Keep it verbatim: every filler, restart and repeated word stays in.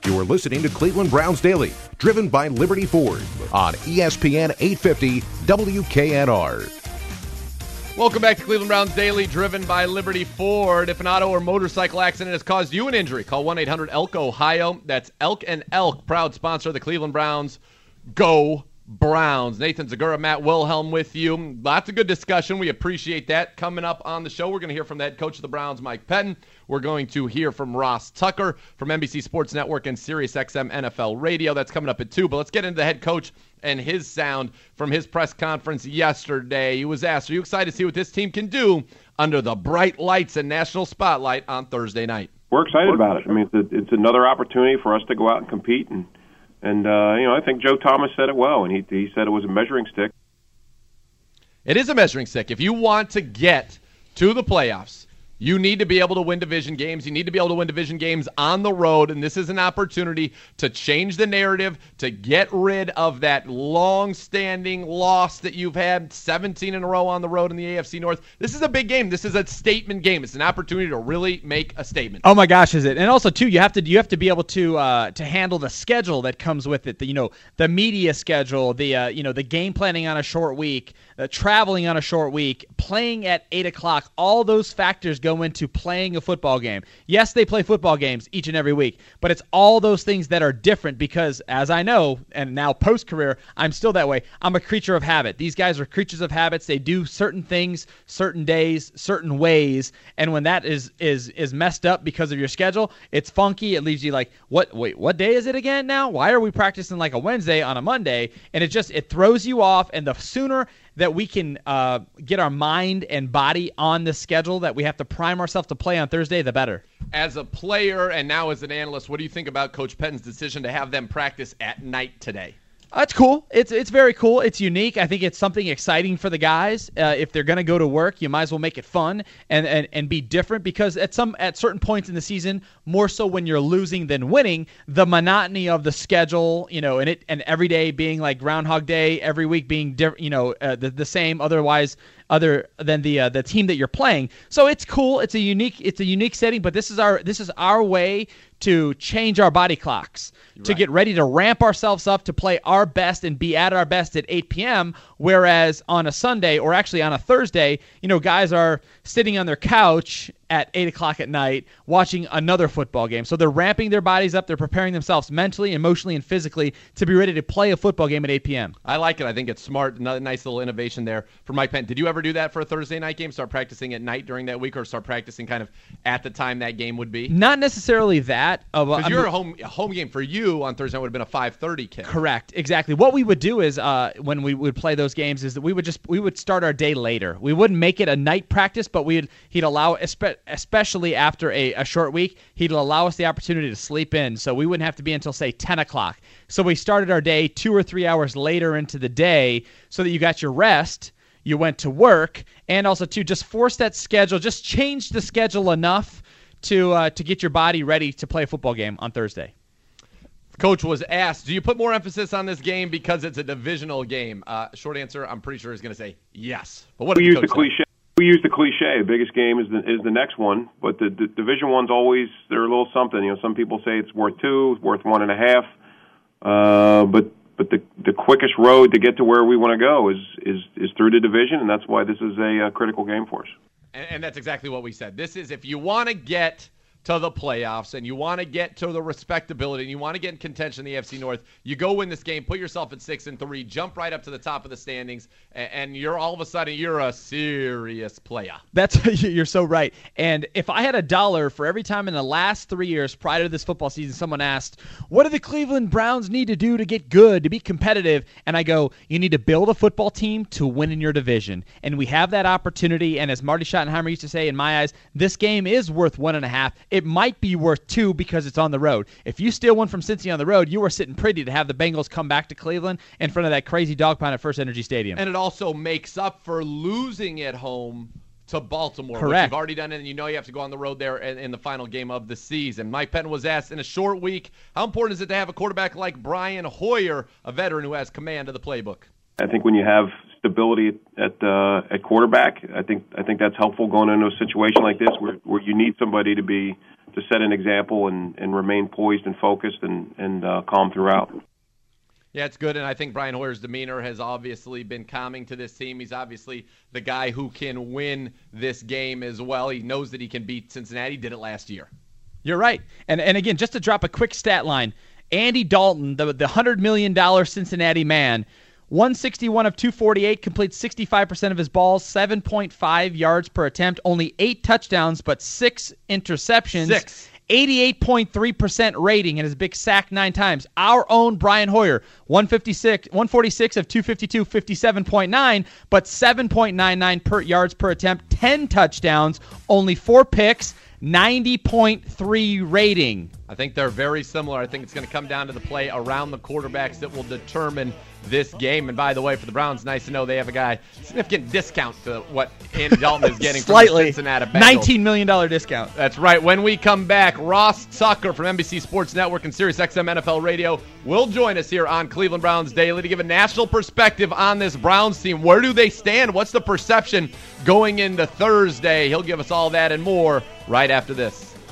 You're listening to Cleveland Browns Daily, driven by Liberty Ford on E S P N eight fifty W K N R. Welcome back to Cleveland Browns Daily, driven by Liberty Ford. If an auto or motorcycle accident has caused you an injury, call one eight hundred elk ohio. That's Elk and Elk, proud sponsor of the Cleveland Browns. Go Browns. Nathan Zagura, Matt Wilhelm with you. Lots of good discussion. We appreciate that. Coming up on the show, we're going to hear from the head coach of the Browns, Mike Pettine. We're going to hear from Ross Tucker from N B C Sports Network and SiriusXM N F L Radio. That's coming up at two. But let's get into the head coach and his sound from his press conference yesterday. He was asked, are you excited to see what this team can do under the bright lights and national spotlight on Thursday night? We're excited about it. I mean, it's, a, it's another opportunity for us to go out and compete. And, and uh, you know, I think Joe Thomas said it well, and he, he said it was a measuring stick. It is a measuring stick. If you want to get to the playoffs, you need to be able to win division games. You need to be able to win division games on the road, and this is an opportunity to change the narrative, to get rid of that long-standing loss that you've had, seventeen in a row on the road in the A F C North. This is a big game. This is a statement game. It's an opportunity to really make a statement. Oh my gosh, is it? And also too, you have to you have to be able to uh, to handle the schedule that comes with it. The, you know, the media schedule, the uh, you know, the game planning on a short week, uh, traveling on a short week, playing at eight o'clock. All those factors go into playing a football game. Yes, they play football games each and every week, but it's all those things that are different because, as I know, and now post-career, I'm still that way. I'm a creature of habit. These guys are creatures of habits. They do certain things, certain days, certain ways, and when that is is is messed up because of your schedule, it's funky. It leaves you like, what? Wait, what day is it again now? Why are we practicing like a Wednesday on a Monday? And it just it throws you off, and the sooner that we can uh, get our mind and body on the schedule that we have to prime ourselves to play on Thursday, the better. As a player and now as an analyst, what do you think about Coach Pettine's decision to have them practice at night today? That's cool. It's it's very cool. It's unique. I think it's something exciting for the guys. Uh, if they're going to go to work, you might as well make it fun and, and, and be different because at some at certain points in the season, more so when you're losing than winning, the monotony of the schedule, you know, and it and every day being like Groundhog Day, every week being different, you know, uh, the the same. Otherwise, other than the uh, the team that you're playing. So it's cool. It's a unique it's a unique setting. But this is our this is our way to change our body clocks, right, to get ready to ramp ourselves up to play our best and be at our best at eight p.m., whereas on a Sunday or actually on a Thursday, you know, guys are sitting on their couch at eight o'clock at night watching another football game. So they're ramping their bodies up. They're preparing themselves mentally, emotionally, and physically to be ready to play a football game at eight p.m. I like it. I think it's smart. Another nice little innovation there for Mike Pettine. Did you ever do that for a Thursday night game? Start practicing at night during that week or start practicing kind of at the time that game would be? Not necessarily that. Because uh, you're a home, a home game for you on Thursday would have been a five thirty kick. Correct. Exactly. What we would do is uh, when we would play those games is that we would just we would start our day later. We wouldn't make it a night practice, but we'd he'd allow, especially after a, a short week, he'd allow us the opportunity to sleep in. So we wouldn't have to be until, say, ten o'clock. So we started our day two or three hours later into the day so that you got your rest, you went to work, and also to just force that schedule, just change the schedule enough to uh, to get your body ready to play a football game on Thursday. Coach was asked, do you put more emphasis on this game because it's a divisional game? Uh, short answer, I'm pretty sure he's going to say yes. But what we did the use the coach cliche. say? We use the cliche. Biggest game is the is the next one, but the, the division ones always they're a little something. You know, some people say it's worth two, it's worth one and a half. Uh, but but the the quickest road to get to where we want to go is is is through the division, and that's why this is a, a critical game for us. And, and that's exactly what we said. This is if you want to get to the playoffs and you want to get to the respectability and you want to get in contention in the A F C North, you go win this game, put yourself at six and three, jump right up to the top of the standings, and, and you're all of a sudden you're a serious player. That's you're so right. And if I had a dollar for every time in the last three years prior to this football season, someone asked, "What do the Cleveland Browns need to do to get good, to be competitive?" And I go, "You need to build a football team to win in your division." And we have that opportunity. And as Marty Schottenheimer used to say, in my eyes, this game is worth one and a half. It might be worth two because it's on the road. If you steal one from Cincy on the road, you are sitting pretty to have the Bengals come back to Cleveland in front of that crazy dog pound at First Energy Stadium. And it also makes up for losing at home to Baltimore. Correct. Which you've already done it, and you know you have to go on the road there in, in the final game of the season. Mike Pettine was asked in a short week, how important is it to have a quarterback like Brian Hoyer, a veteran who has command of the playbook? I think when you have stability at uh, at quarterback. I think I think that's helpful going into a situation like this where where you need somebody to be to set an example and, and remain poised and focused and and uh, calm throughout. Yeah, it's good, and I think Brian Hoyer's demeanor has obviously been calming to this team. He's obviously the guy who can win this game as well. He knows that he can beat Cincinnati. He did it last year. You're right. And and again, just to drop a quick stat line, Andy Dalton, the the one hundred million dollars Cincinnati man, one sixty-one of two forty-eight, completes sixty-five percent of his balls, seven point five yards per attempt, only eight touchdowns, but six interceptions. Six. eighty-eight point three percent rating and his big sack nine times. Our own Brian Hoyer, one fifty-six, one forty-six of two fifty-two, fifty-seven point nine, but seven point nine nine per yards per attempt, ten touchdowns, only four picks, ninety point three rating. I think they're very similar. I think it's going to come down to the play around the quarterbacks that will determine this game. And by the way, for the Browns, nice to know they have a guy, significant discount to what Andy Dalton is getting Slightly. from the Cincinnati Bengals. nineteen million dollars discount. That's right. When we come back, Ross Tucker from N B C Sports Network and Sirius X M N F L Radio will join us here on Cleveland Browns Daily to give a national perspective on this Browns team. Where do they stand? What's the perception going into Thursday? He'll give us all that and more right after this.